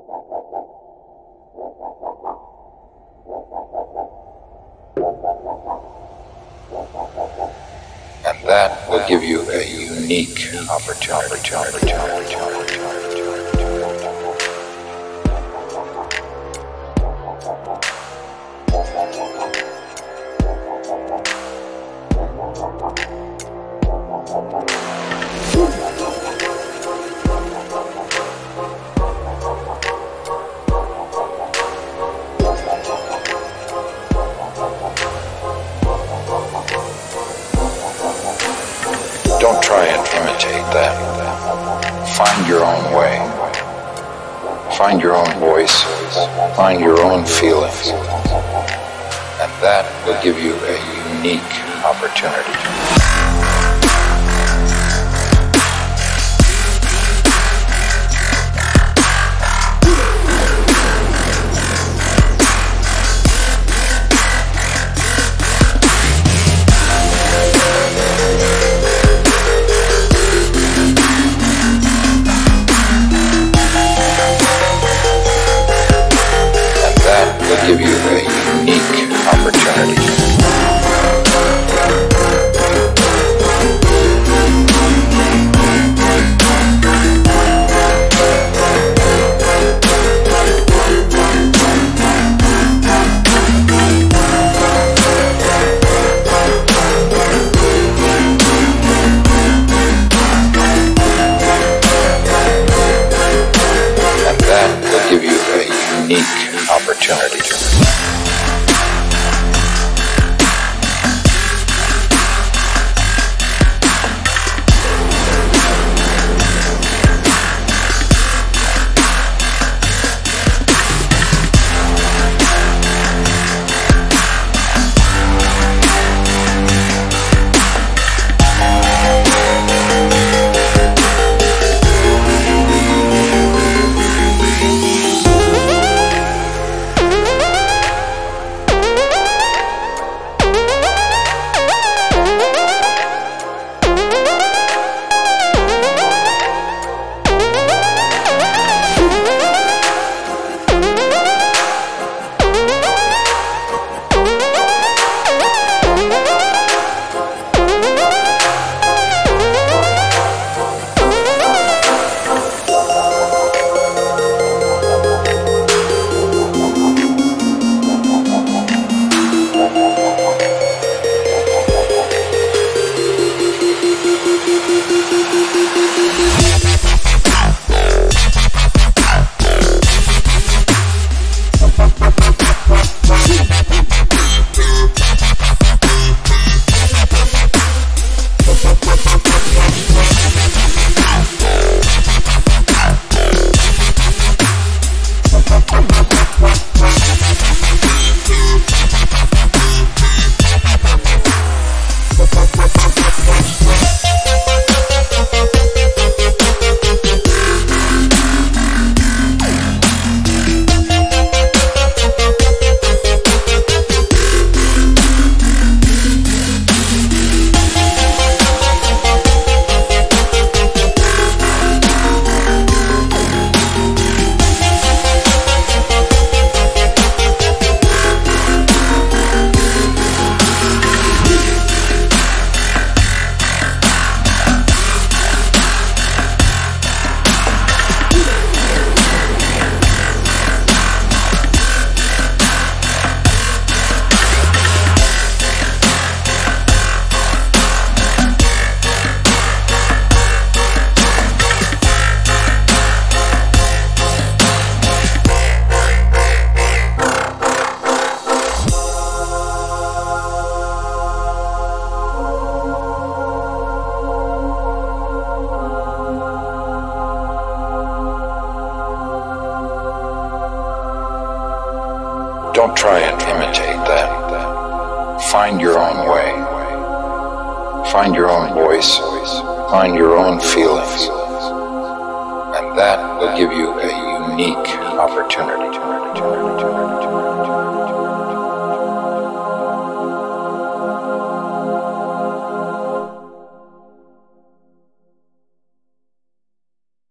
And that will give you a unique opportunity. Don't try and imitate that. Find your own way. Find your own voice. Find your own feelings. And that will give you a unique opportunity. Give you a unique opportunity. And that will give you a unique opportunity. Don't try and imitate that. Find your own way. Find your own voice. Find your own feelings. And that will give you a unique opportunity.